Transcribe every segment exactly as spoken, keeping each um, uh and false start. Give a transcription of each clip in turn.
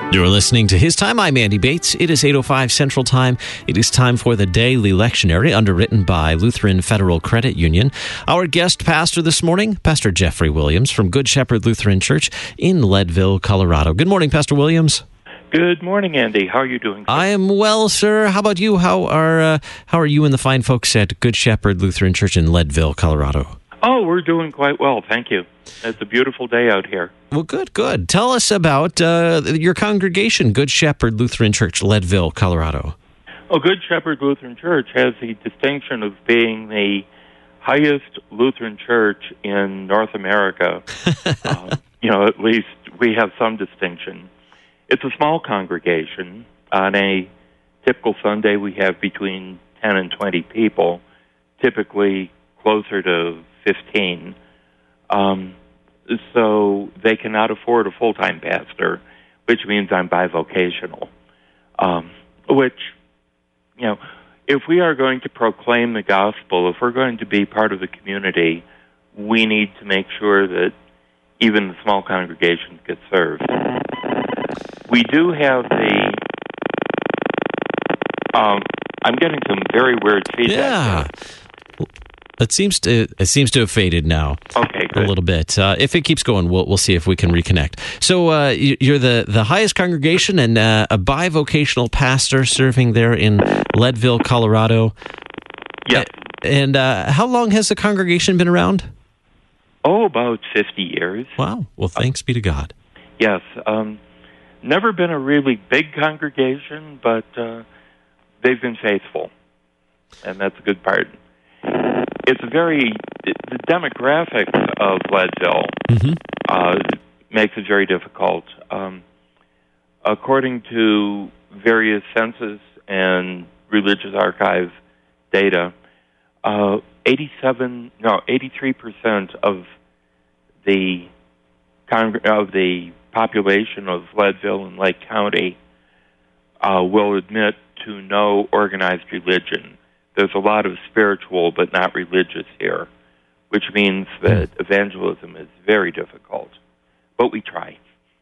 You're listening to His Time. I'm Andy Bates. It is eight oh five Central Time. It is time for the Daily Lectionary, underwritten by Lutheran Federal Credit Union. Our guest pastor this morning, Pastor Jeffrey Williams from Good Shepherd Lutheran Church in Leadville, Colorado. Good morning, Pastor Williams. Good morning, Andy. How are you doing, sir? I am well, sir. How about you? How are uh, how are you and the fine folks at Good Shepherd Lutheran Church in Leadville, Colorado? Oh, we're doing quite well, thank you. It's a beautiful day out here. Well, good, good. Tell us about uh, your congregation, Good Shepherd Lutheran Church, Leadville, Colorado. Oh, Good Shepherd Lutheran Church has the distinction of being the highest Lutheran church in North America. uh, you know, at least we have some distinction. It's a small congregation. On a typical Sunday, we have between ten and twenty people, typically closer to fifteen. Um, so they cannot afford a full-time pastor, which means I'm bivocational. Um, which, you know, if we are going to proclaim the gospel, if we're going to be part of the community, we need to make sure that even the small congregations get served. We do have the... Um, I'm getting some very weird feedback. Yeah. There. It seems to it seems to have faded now. Okay, good. A little bit. Uh, if it keeps going, we'll we'll see if we can reconnect. So uh, you're the, the highest congregation and uh, a bivocational pastor serving there in Leadville, Colorado. Yeah. And uh, how long has the congregation been around? Oh, about fifty years. Wow. Well, thanks be to God. Yes. Um, never been a really big congregation, but uh, they've been faithful, and that's a good part. It's a very, the demographics of Leadville mm-hmm. uh, makes it very difficult. Um, according to various census and religious archive data, uh, eighty-seven, no, eighty-three percent of the con- of the population of Leadville and Lake County uh, will admit to no organized religion. There's a lot of spiritual but not religious here, which means that evangelism is very difficult. But we try.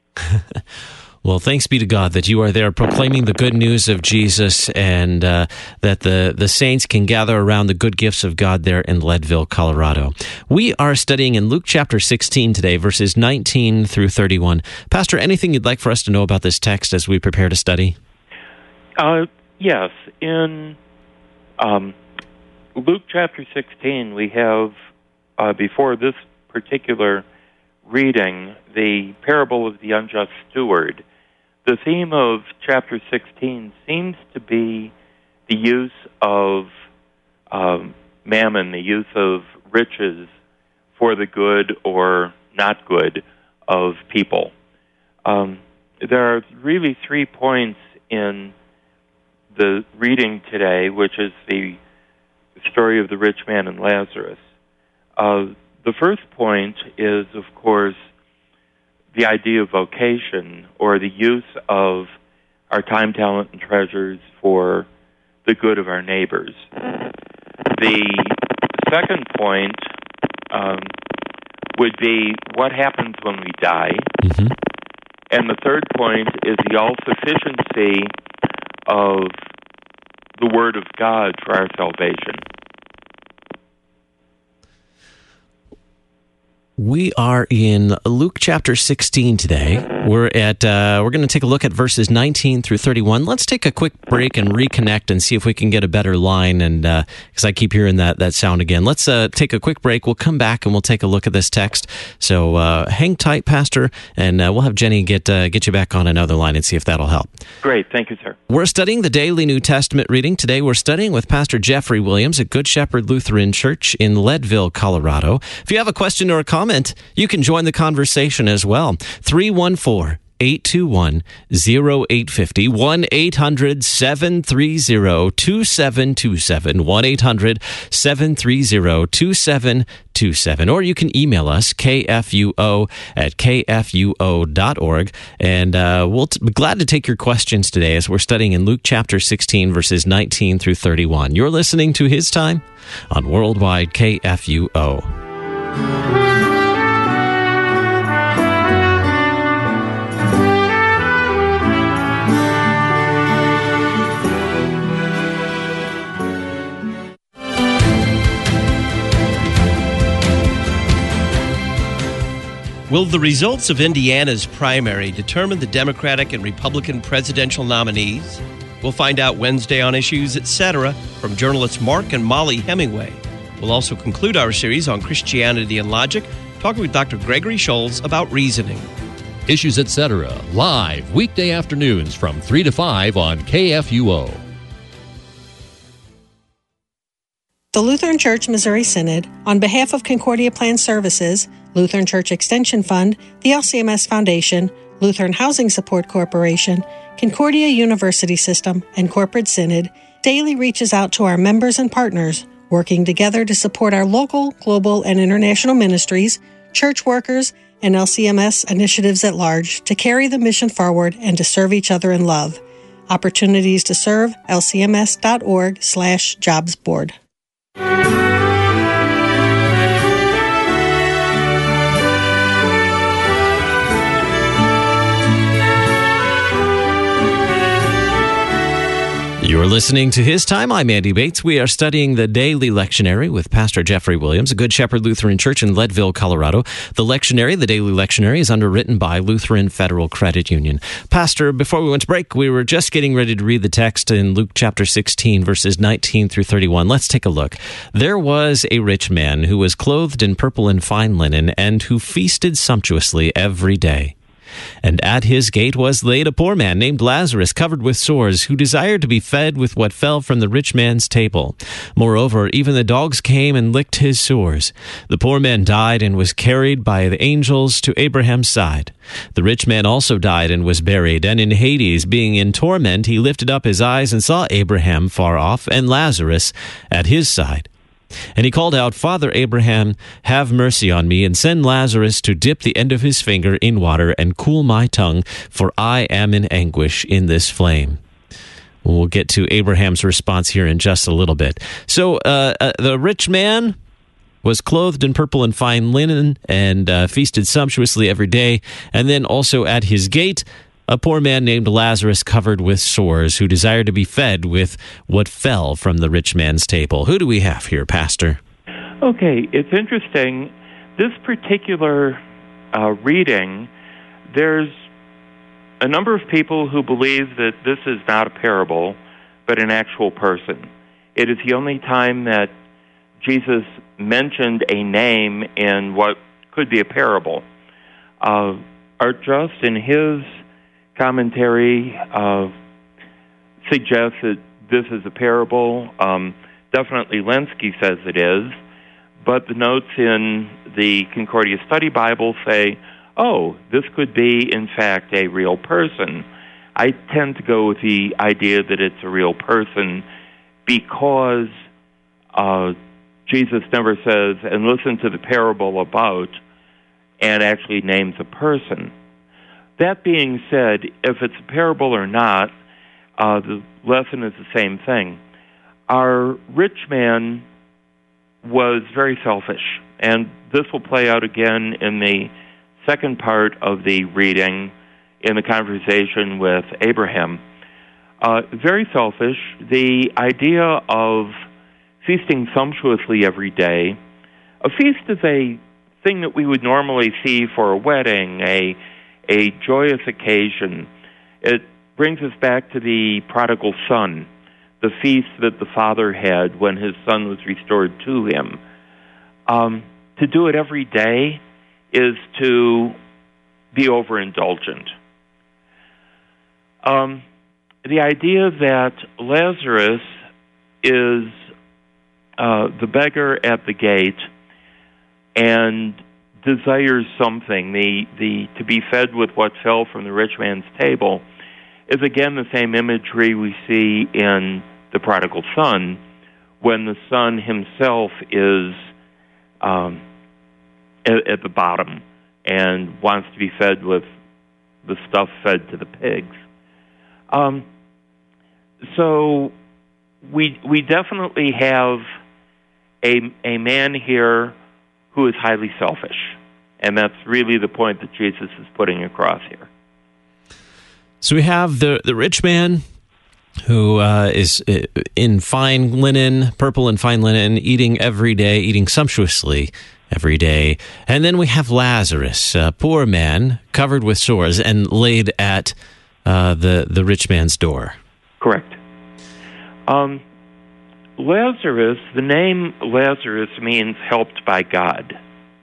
Well, thanks be to God that you are there proclaiming the good news of Jesus and uh, that the, the saints can gather around the good gifts of God there in Leadville, Colorado. We are studying in Luke chapter sixteen today, verses nineteen through thirty-one. Pastor, anything you'd like for us to know about this text as we prepare to study? Uh, yes. In... Um, Luke chapter sixteen, we have, uh, before this particular reading, the parable of the unjust steward. The theme of chapter sixteen seems to be the use of um, mammon, the use of riches for the good or not good of people. Um, there are really three points in the reading today, which is the story of the rich man and Lazarus. Uh, the first point is, of course, the idea of vocation, or the use of our time, talent, and treasures for the good of our neighbors. The second point um, would be what happens when we die. Mm-hmm. And the third point is the all-sufficiency of the Word of God for our salvation. We are in Luke chapter sixteen today. We're at uh, we're going to take a look at verses nineteen through thirty-one. Let's take a quick break and reconnect and see if we can get a better line. And because uh, I keep hearing that that sound again, let's uh, take a quick break. We'll come back and we'll take a look at this text. So uh, hang tight, Pastor, and uh, we'll have Jenny get uh, get you back on another line and see if that'll help. Great, thank you, sir. We're studying the daily New Testament reading today. We're studying with Pastor Jeffrey Williams at Good Shepherd Lutheran Church in Leadville, Colorado. If you have a question or a comment, you can join the conversation as well. three one four, eight two one, zero eight five zero, one eight hundred, seven three zero, two seven two seven, one eight hundred, seven three zero, two seven two seven. Or you can email us, k f u o at k f u o dot org. And uh, we'll t- be glad to take your questions today as we're studying in Luke chapter sixteen, verses nineteen through thirty-one. You're listening to His Time on Worldwide K F U O. Will the results of Indiana's primary determine the Democratic and Republican presidential nominees? We'll find out Wednesday on Issues, et cetera from journalists Mark and Molly Hemingway. We'll also conclude our series on Christianity and Logic, talking with Doctor Gregory Scholes about reasoning. Issues, et cetera, live weekday afternoons from three to five on K F U O. The Lutheran Church Missouri Synod, on behalf of Concordia Plan Services, Lutheran Church Extension Fund, the L C M S Foundation, Lutheran Housing Support Corporation, Concordia University System, and Corporate Synod, daily reaches out to our members and partners, working together to support our local, global, and international ministries, church workers, and L C M S initiatives at large to carry the mission forward and to serve each other in love. Opportunities to serve, lcms.org slash jobs board. You're listening to His Time. I'm Andy Bates. We are studying the Daily Lectionary with Pastor Jeffrey Williams, a Good Shepherd Lutheran Church in Leadville, Colorado. The lectionary, the Daily Lectionary, is underwritten by Lutheran Federal Credit Union. Pastor, before we went to break, we were just getting ready to read the text in Luke chapter sixteen, verses nineteen through thirty-one. Let's take a look. There was a rich man who was clothed in purple and fine linen, and who feasted sumptuously every day. And at his gate was laid a poor man named Lazarus, covered with sores, who desired to be fed with what fell from the rich man's table. Moreover, even the dogs came and licked his sores. The poor man died and was carried by the angels to Abraham's side. The rich man also died and was buried, and in Hades, being in torment, he lifted up his eyes and saw Abraham far off, and Lazarus at his side. And he called out, Father Abraham, have mercy on me, and send Lazarus to dip the end of his finger in water and cool my tongue, for I am in anguish in this flame. We'll get to Abraham's response here in just a little bit. So uh, uh, the rich man was clothed in purple and fine linen and uh, feasted sumptuously every day, and then also at his gate a poor man named Lazarus, covered with sores, who desired to be fed with what fell from the rich man's table. Who do we have here, Pastor? Okay, it's interesting. This particular uh, reading, there's a number of people who believe that this is not a parable, but an actual person. It is the only time that Jesus mentioned a name in what could be a parable. Uh, Art Just, in his commentary, uh, suggests that this is a parable. Um, definitely Lenski says it is, but the notes in the Concordia Study Bible say, oh, this could be, in fact, a real person. I tend to go with the idea that it's a real person because uh, Jesus never says, and listen to the parable about, and actually names a person. That being said, if it's a parable or not, uh, the lesson is the same thing. Our rich man was very selfish, and this will play out again in the second part of the reading in the conversation with Abraham. Uh, very selfish. The idea of feasting sumptuously every day. A feast is a thing that we would normally see for a wedding, a a joyous occasion. It brings us back to the prodigal son, the feast that the father had when his son was restored to him. Um, to do it every day is to be overindulgent. Um, the idea that Lazarus is uh, the beggar at the gate and desires something, the, the to be fed with what fell from the rich man's table, is again the same imagery we see in the prodigal son, when the son himself is um, at, at the bottom and wants to be fed with the stuff fed to the pigs. Um, so we we definitely have a a man here who is highly selfish. And that's really the point that Jesus is putting across here. So we have the, the rich man who uh, is in fine linen, purple and fine linen, eating every day, eating sumptuously every day. And then we have Lazarus, a poor man covered with sores and laid at uh, the, the rich man's door. Correct. Um, Lazarus, the name Lazarus means helped by God.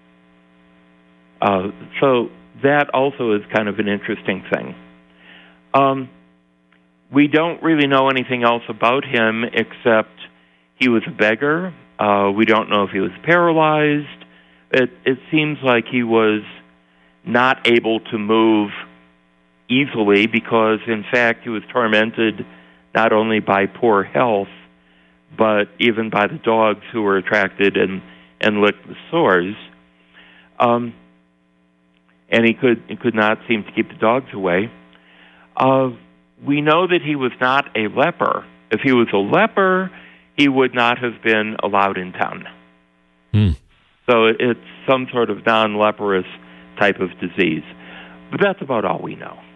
Uh, so that also is kind of an interesting thing. Um, we don't really know anything else about him except he was a beggar. Uh, we don't know if he was paralyzed. It, it seems like he was not able to move easily because, in fact, he was tormented not only by poor health, but even by the dogs who were attracted and, and licked the sores. Um, and he could he could not seem to keep the dogs away. Uh, we know that he was not a leper. If he was a leper, he would not have been allowed in town. Hmm. So it, it's some sort of non-leprous type of disease. But that's about all we know.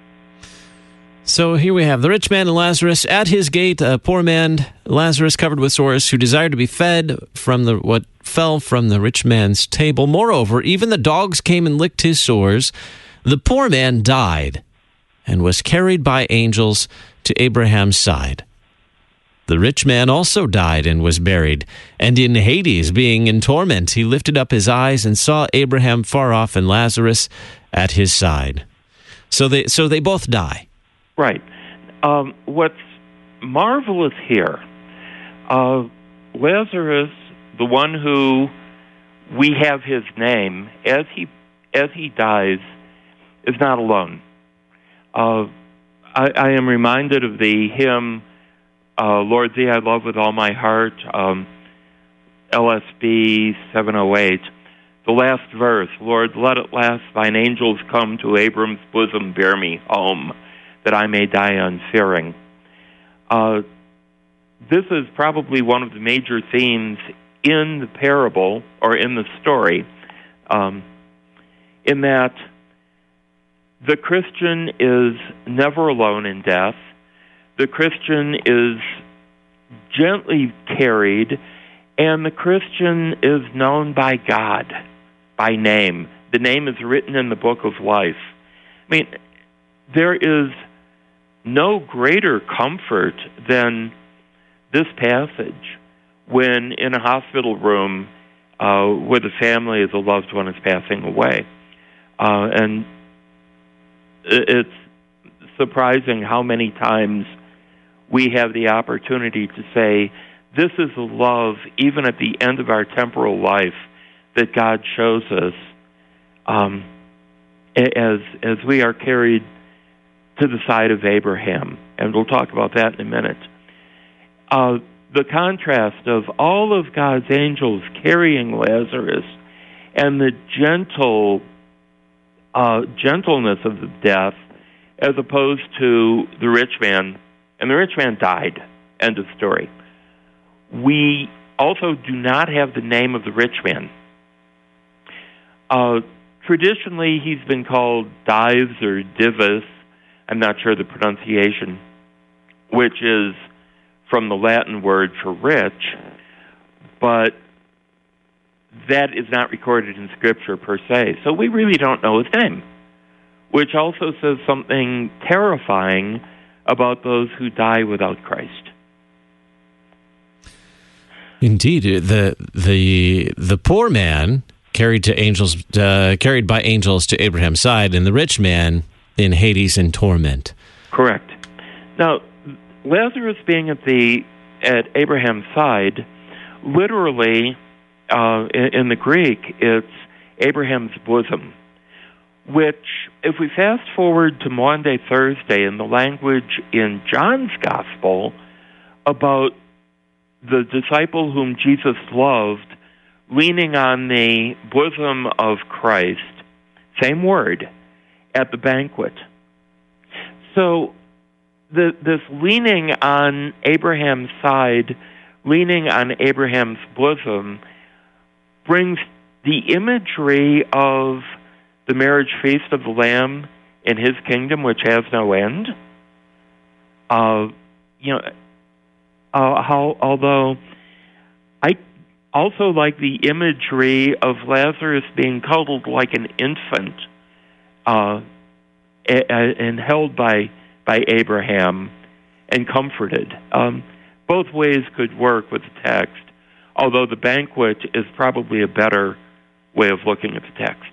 So here we have the rich man and Lazarus. At his gate, a poor man, Lazarus, covered with sores, who desired to be fed from the what fell from the rich man's table. Moreover, even the dogs came and licked his sores. The poor man died and was carried by angels to Abraham's side. The rich man also died and was buried, and in Hades, being in torment, he lifted up his eyes and saw Abraham far off and Lazarus at his side. So they so they both die. Right. Um, what's marvelous here, uh, Lazarus, the one who we have his name, as he as he dies, is not alone. Uh, I, I am reminded of the hymn, uh, Lord Thee I Love With All My Heart, um, L S B seven oh eight. The last verse, Lord, let at last thine angels come to Abram's bosom, bear me home, that I may die unfearing. Uh, this is probably one of the major themes in the parable, or in the story, um, in that the Christian is never alone in death. The Christian is gently carried, and the Christian is known by God, by name. The name is written in the book of life. I mean, there is no greater comfort than this passage when in a hospital room uh, where the family of a loved one is passing away. Uh, and it's surprising how many times we have the opportunity to say, this is a love, even at the end of our temporal life, that God shows us um, as as we are carried to the side of Abraham. And we'll talk about that in a minute. Uh, the contrast of all of God's angels carrying Lazarus and the gentle uh, gentleness of the death as opposed to the rich man. And the rich man died. End of story. We also do not have the name of the rich man. Uh, traditionally, he's been called Dives or Divus. I'm not sure the pronunciation, which is from the Latin word for rich, but that is not recorded in Scripture per se. So we really don't know his name, which also says something terrifying about those who die without Christ. Indeed, the the the poor man carried to angels, uh, carried by angels to Abraham's side, and the rich man in Hades in torment. Correct. Now, Lazarus being at the at Abraham's side, literally uh, in, in the Greek, it's Abraham's bosom. Which, if we fast forward to Maundy Thursday, in the language in John's Gospel about the disciple whom Jesus loved leaning on the bosom of Christ, same word, at the banquet. So the, this leaning on Abraham's side, leaning on Abraham's bosom, brings the imagery of the marriage feast of the Lamb in his kingdom, which has no end. Uh, you know, uh, how although I also like the imagery of Lazarus being cuddled like an infant uh, and held by by Abraham and comforted. Um, both ways could work with the text, although the banquet is probably a better way of looking at the text,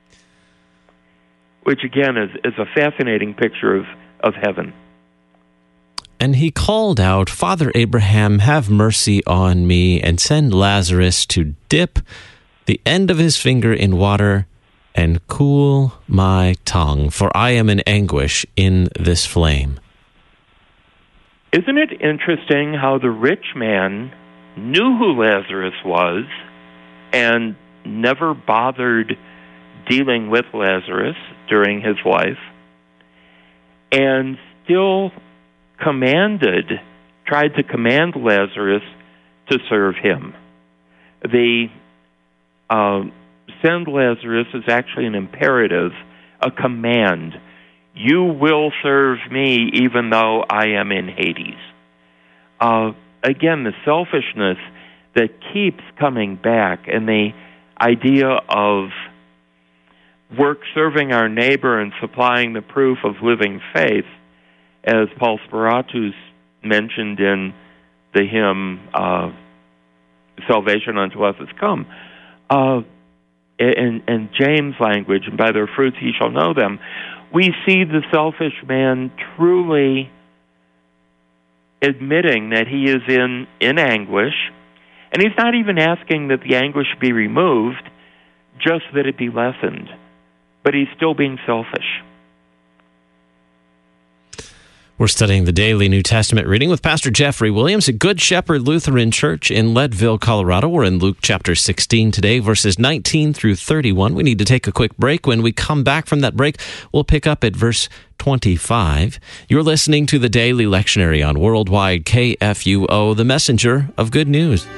which again is, is a fascinating picture of, of heaven. And he called out, Father Abraham, have mercy on me, and send Lazarus to dip the end of his finger in water and cool my tongue, for I am in anguish in this flame. Isn't it interesting how the rich man knew who Lazarus was and never bothered dealing with Lazarus during his life, and still commanded, tried to command Lazarus to serve him? The uh, send Lazarus is actually an imperative, a command. You will serve me even though I am in Hades. Uh, again, the selfishness that keeps coming back, and the idea of work serving our neighbor and supplying the proof of living faith, as Paul Spiratus mentioned in the hymn, uh, Salvation unto us has come. Uh, in, in James' language, and by their fruits ye shall know them, we see the selfish man truly admitting that he is in, in anguish, and he's not even asking that the anguish be removed, just that it be lessened. But he's still being selfish. We're studying the daily New Testament reading with Pastor Jeffrey Williams at Good Shepherd Lutheran Church in Leadville, Colorado. We're in Luke chapter sixteen today, verses nineteen through thirty-one. We need to take a quick break. When we come back from that break, we'll pick up at verse twenty-five. You're listening to the Daily Lectionary on Worldwide K F U O, the messenger of good news.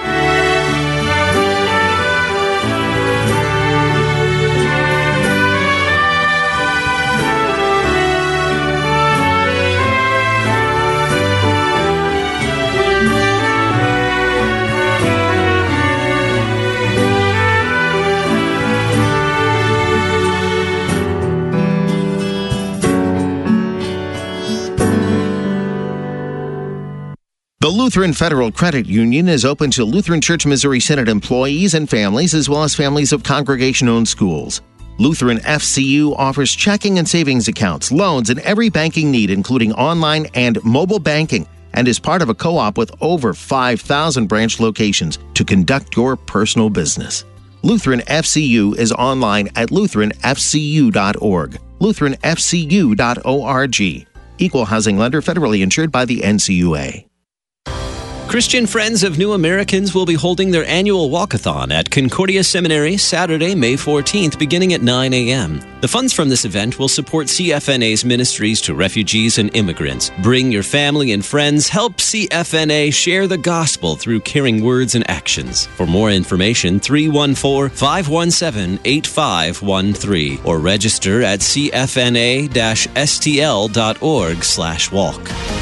The Lutheran Federal Credit Union is open to Lutheran Church Missouri Synod employees and families, as well as families of congregation-owned schools. Lutheran F C U offers checking and savings accounts, loans, and every banking need, including online and mobile banking, and is part of a co-op with over five thousand branch locations to conduct your personal business. Lutheran F C U is online at lutheran f c u dot org, lutheran f c u dot org. Equal housing lender, federally insured by the N C U A. Christian Friends of New Americans will be holding their annual walkathon at Concordia Seminary Saturday, May fourteenth, beginning at nine a.m. The funds from this event will support C F N A's ministries to refugees and immigrants. Bring your family and friends. Help C F N A share the gospel through caring words and actions. For more information, three one four, five one seven, eight five one three or register at c f n a dash s t l dot org slash walk.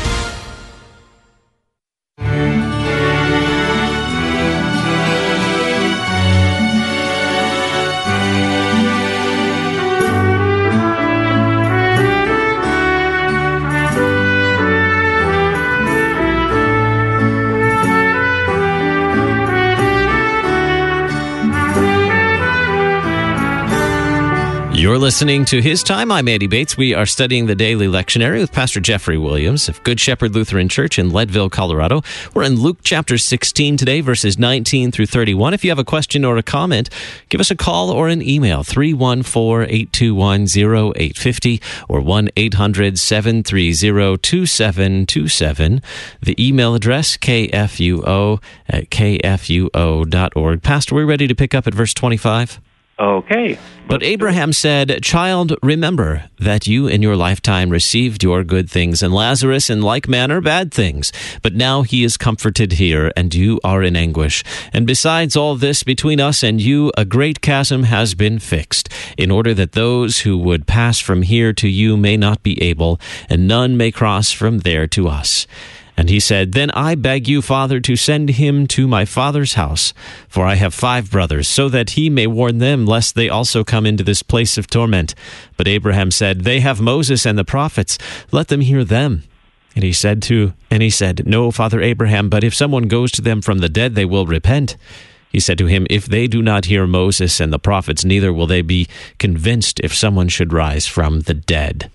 You're listening to His Time. I'm Andy Bates. We are studying the Daily Lectionary with Pastor Jeffrey Williams of Good Shepherd Lutheran Church in Leadville, Colorado. We're in Luke chapter sixteen today, verses nineteen through thirty-one. If you have a question or a comment, give us a call or an email, three one four, eight two one, zero eight five zero or one eight hundred, seven three zero, two seven two seven. The email address, k f u o at k f u o dot org. Pastor, we're ready to pick up at verse twenty-five. Okay. But Abraham said, "Child, remember that you in your lifetime received your good things, and Lazarus in like manner bad things. But now he is comforted here, and you are in anguish. And besides all this, between us and you, a great chasm has been fixed, in order that those who would pass from here to you may not be able, and none may cross from there to us." And he said, "Then I beg you, Father, to send him to my father's house, for I have five brothers, so that he may warn them, lest they also come into this place of torment." But Abraham said, "They have Moses and the prophets, let them hear them." And he said to, and he said, "No, Father Abraham, but if someone goes to them from the dead, they will repent." He said to him, "If they do not hear Moses and the prophets, neither will they be convinced if someone should rise from the dead."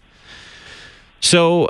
So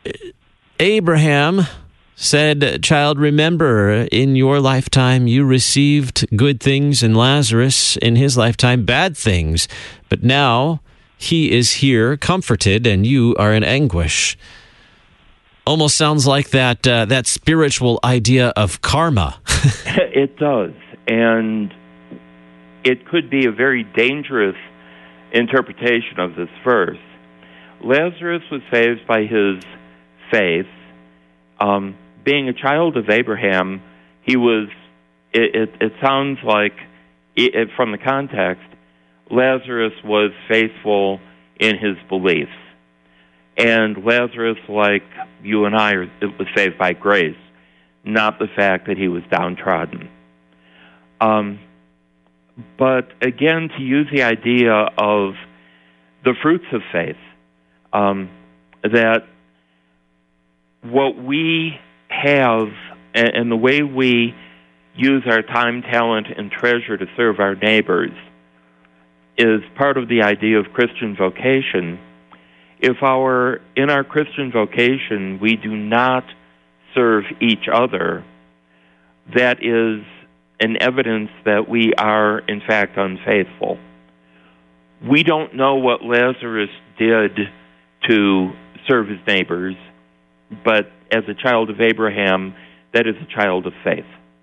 Abraham said, "Child, remember, in your lifetime you received good things, and Lazarus in his lifetime bad things. But now he is here comforted, and you are in anguish." Almost sounds like that uh, that spiritual idea of karma. It does, and it could be a very dangerous interpretation of this verse. Lazarus was saved by his faith. Um, being a child of Abraham, he was, it, it, it sounds like, it, it, from the context, Lazarus was faithful in his beliefs. And Lazarus, like you and I, was saved by grace, not the fact that he was downtrodden. Um, but again, to use the idea of the fruits of faith, um, that what we have and, and the way we use our time, talent, and treasure to serve our neighbors is part of the idea of Christian vocation. If our in our Christian vocation we do not serve each other, that is an evidence that we are, in fact, unfaithful. We don't know what Lazarus did to serve his neighbors, but as a child of Abraham, that is a child of faith.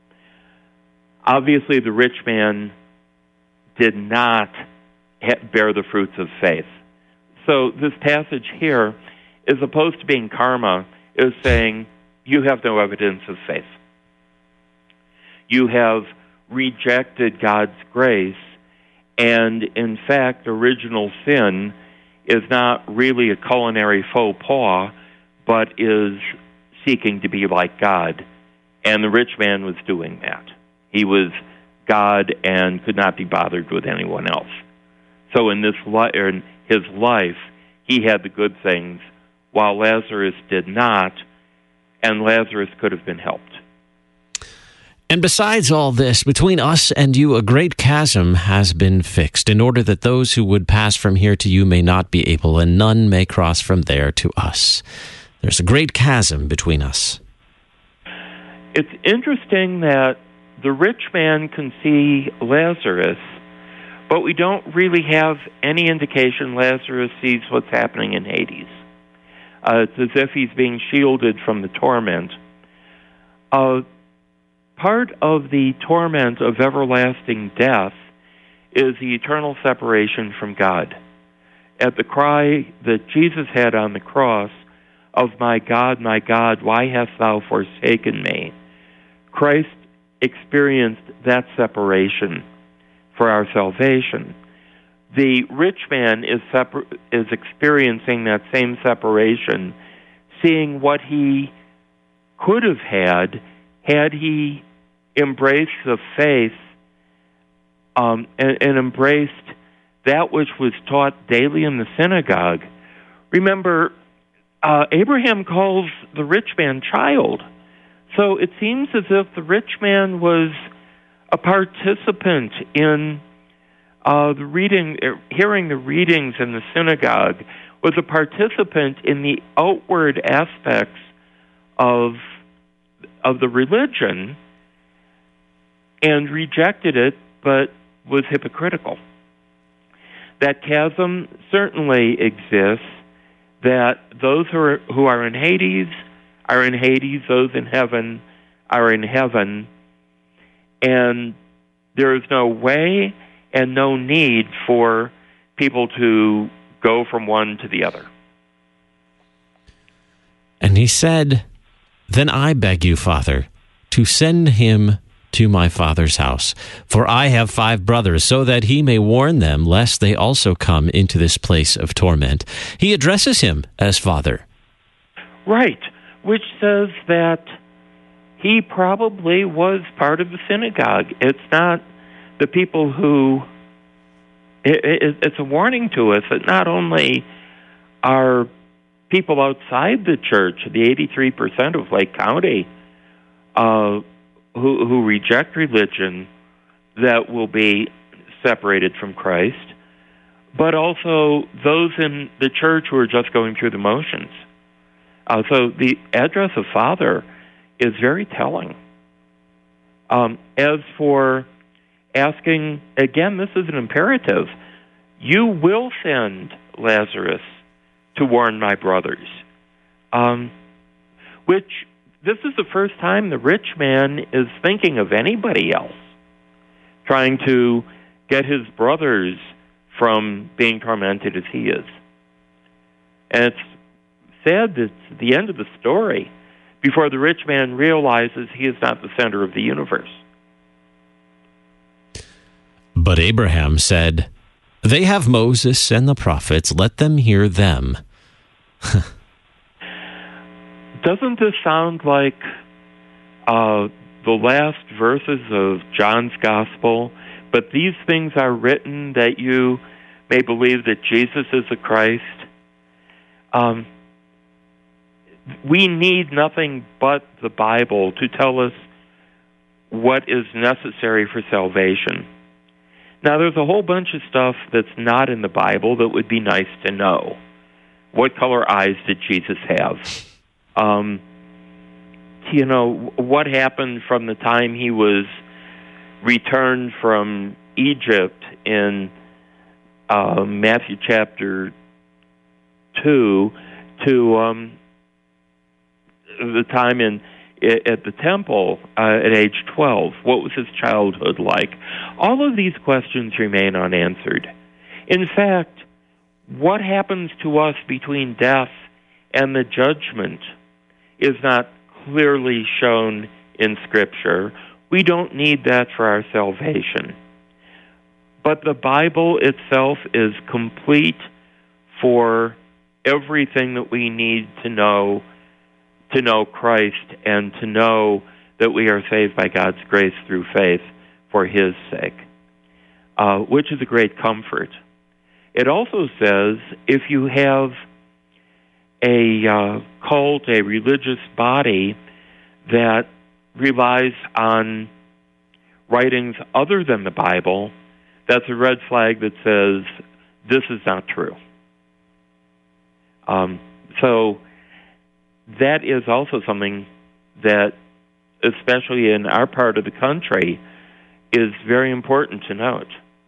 Obviously, the rich man did not bear the fruits of faith. So this passage here, as opposed to being karma, is saying, you have no evidence of faith. You have rejected God's grace, and in fact, original sin is not really a culinary faux pas, but is seeking to be like God. And the rich man was doing that. He was God and could not be bothered with anyone else. So in this li- in his life, he had the good things, while Lazarus did not, and Lazarus could have been helped. And besides all this, between us and you a great chasm has been fixed, in order that those who would pass from here to you may not be able, and none may cross from there to us. There's a great chasm between us. It's interesting that the rich man can see Lazarus, but we don't really have any indication Lazarus sees what's happening in Hades. Uh, it's as if he's being shielded from the torment. Uh, part of the torment of everlasting death is the eternal separation from God. At the cry that Jesus had on the cross of, "My God, my God, why hast thou forsaken me?" Christ experienced that separation for our salvation. The rich man is separ- is experiencing that same separation, seeing what he could have had had he embraced the faith um, and, and embraced that which was taught daily in the synagogue. Remember, uh, Abraham calls the rich man child. So it seems as if the rich man was a participant in uh, the reading, er, hearing the readings in the synagogue, was a participant in the outward aspects of of the religion, and rejected it, but was hypocritical. That chasm certainly exists, that those who are, who are in Hades are in Hades, those in heaven are in heaven, and there is no way and no need for people to go from one to the other. And he said, "Then I beg you, Father, to send him to my father's house, for I have five brothers, so that he may warn them, lest they also come into this place of torment." He addresses him as Father. Right, which says that he probably was part of the synagogue. It's not the people who... It, it, it's a warning to us that not only are people outside the church, the eighty-three percent of Lake County, uh, who, who reject religion, that will be separated from Christ, but also those in the church who are just going through the motions. Uh, so the address of Father is very telling. Um, as for asking, again, this is an imperative. You will send Lazarus to warn my brothers. Um, which, this is the first time the rich man is thinking of anybody else, trying to get his brothers from being tormented as he is. And it's sad that it's the end of the story before the rich man realizes he is not the center of the universe. But Abraham said, "They have Moses and the prophets, let them hear them." Doesn't this sound like uh, the last verses of John's Gospel? But these things are written that you may believe that Jesus is the Christ. Um, we need nothing but the Bible to tell us what is necessary for salvation. Now, there's a whole bunch of stuff that's not in the Bible that would be nice to know. What color eyes did Jesus have? Um, you know, what happened from the time he was returned from Egypt in uh, Matthew chapter two to um, the time in at the temple uh, at age twelve? What was his childhood like? All of these questions remain unanswered. In fact, what happens to us between death and the judgment is not clearly shown in Scripture. We don't need that for our salvation. But the Bible itself is complete for everything that we need to know to know Christ and to know that we are saved by God's grace through faith for His sake, uh, which is a great comfort. It also says if you have a uh, cult, a religious body that relies on writings other than the Bible, that's a red flag that says this is not true. Um, so that is also something that, especially in our part of the country, is very important to note.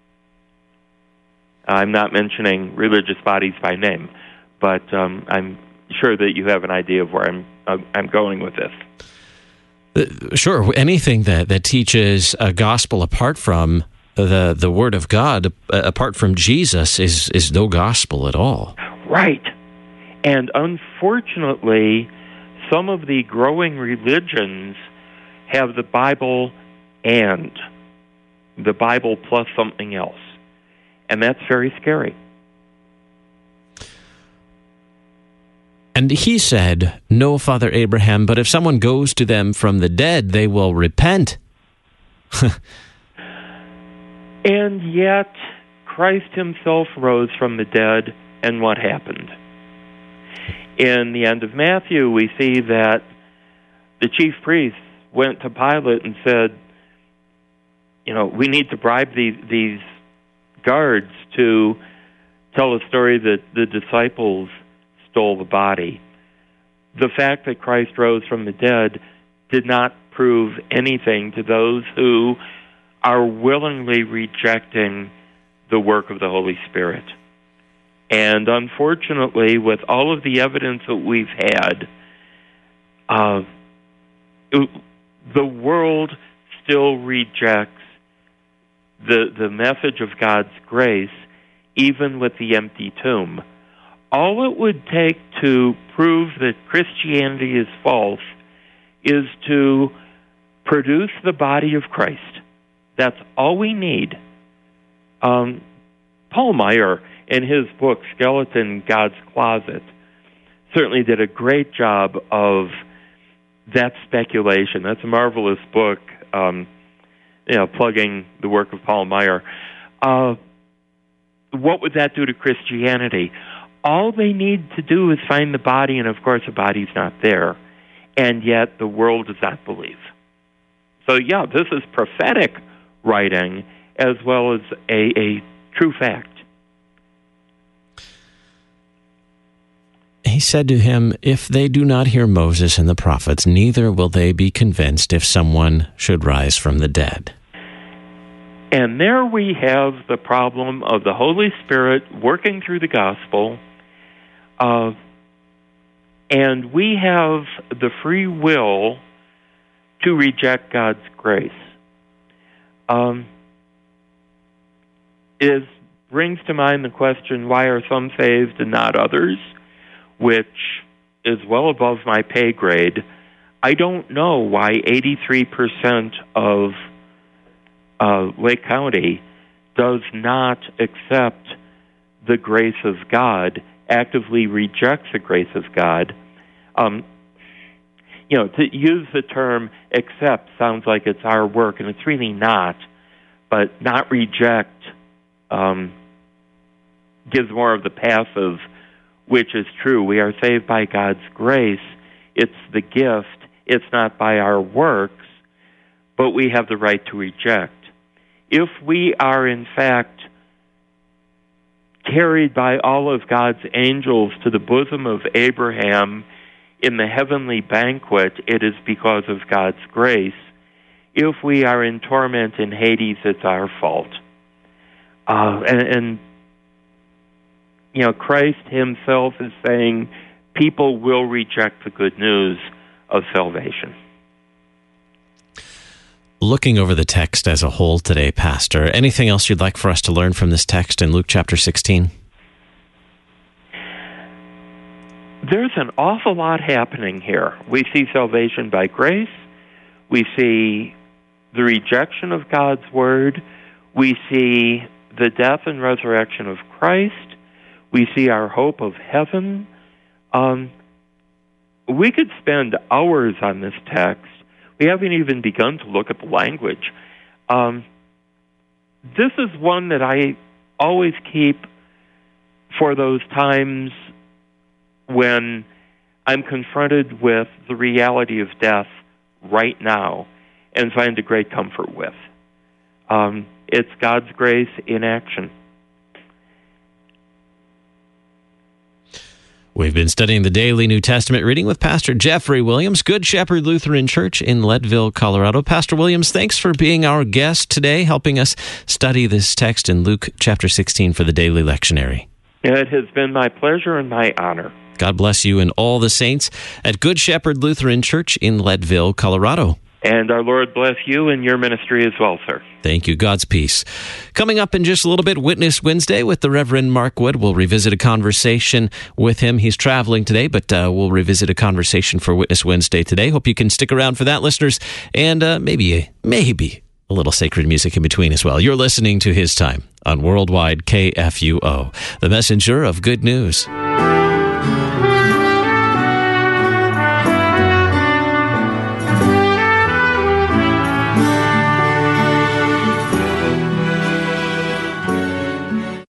I'm not mentioning religious bodies by name, but um, I'm sure that you have an idea of where I'm uh, I'm going with this. Uh, sure. Anything that, that teaches a gospel apart from the the Word of God, uh, apart from Jesus, is, is no gospel at all. Right. And unfortunately, some of the growing religions have the Bible and the Bible plus something else. And that's very scary. And he said, "No, Father Abraham, but if someone goes to them from the dead, they will repent." And yet, Christ himself rose from the dead, and what happened? In the end of Matthew, we see that the chief priests went to Pilate and said, you know, we need to bribe these, these guards to tell a story that the disciples stole the body. The fact that Christ rose from the dead did not prove anything to those who are willingly rejecting the work of the Holy Spirit. And unfortunately, with all of the evidence that we've had, uh, it, the world still rejects the, the message of God's grace, even with the empty tomb. All it would take to prove that Christianity is false is to produce the body of Christ. That's all we need. Um, Paul Meyer, in his book, Skeleton, God's Closet, certainly did a great job of that speculation. That's a marvelous book, um, you know, plugging the work of Paul Meyer. Uh, what would that do to Christianity? All they need to do is find the body, and of course the body's not there, and yet the world does not believe. So yeah, this is prophetic writing as well as a, a true fact. He said to him, "If they do not hear Moses and the prophets, neither will they be convinced if someone should rise from the dead." And there we have the problem of the Holy Spirit working through the gospel, uh, and we have the free will to reject God's grace. Um, it brings to mind the question, why are some saved and not others? Which is well above my pay grade. I don't know why eighty-three percent of uh, Lake County does not accept the grace of God, actively rejects the grace of God. Um, you know, to use the term accept sounds like it's our work, and it's really not. But not reject um, gives more of the passive, which is true. We are saved by God's grace. It's the gift. It's not by our works, but we have the right to reject. If we are, in fact, carried by all of God's angels to the bosom of Abraham in the heavenly banquet, it is because of God's grace. If we are in torment in Hades, it's our fault. Uh, and, and You know, Christ himself is saying people will reject the good news of salvation. Looking over the text as a whole today, Pastor, anything else you'd like for us to learn from this text in Luke chapter sixteen? There's an awful lot happening here. We see salvation by grace. We see the rejection of God's word. We see the death and resurrection of Christ. We see our hope of heaven. Um, we could spend hours on this text. We haven't even begun to look at the language. Um, this is one that I always keep for those times when I'm confronted with the reality of death right now and find a great comfort with. Um, it's God's grace in action. We've been studying the daily New Testament reading with Pastor Jeffrey Williams, Good Shepherd Lutheran Church in Leadville, Colorado. Pastor Williams, thanks for being our guest today, helping us study this text in Luke chapter sixteen for the daily lectionary. It has been my pleasure and my honor. God bless you and all the saints at Good Shepherd Lutheran Church in Leadville, Colorado. And our Lord bless you and your ministry as well, sir. Thank you. God's peace. Coming up in just a little bit, Witness Wednesday with the Reverend Mark Wood. We'll revisit a conversation with him. He's traveling today, but uh, we'll revisit a conversation for Witness Wednesday today. Hope you can stick around for that, listeners, and uh, maybe, maybe a little sacred music in between as well. You're listening to His Time on Worldwide K F U O, the messenger of good news.